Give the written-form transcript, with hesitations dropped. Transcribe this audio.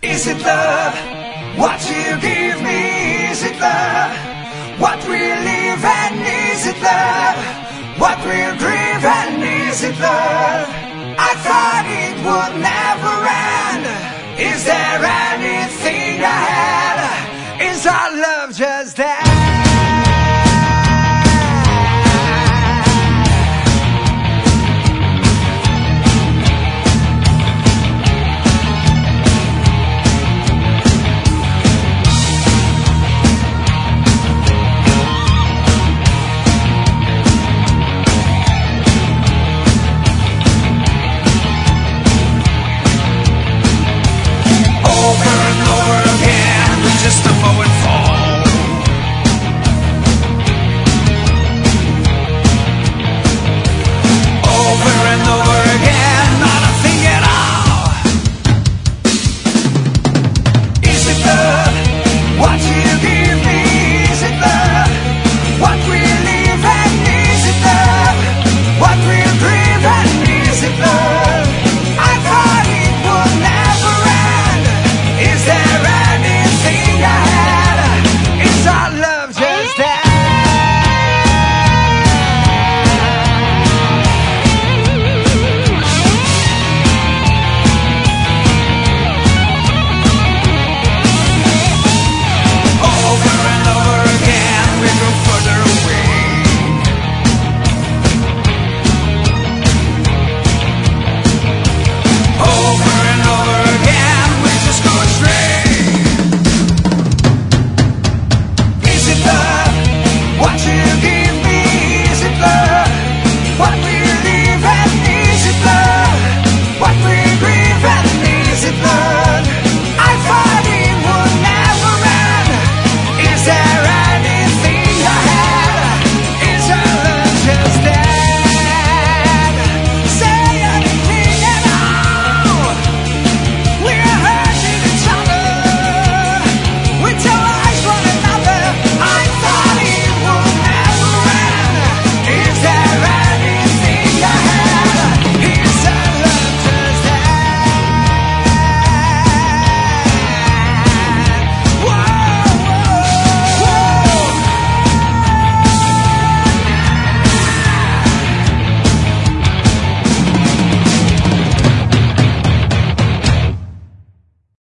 Is it love? What you give me, is it love? What we live and is it love? What we'll grieve and is it love? I thought it would never end. Is there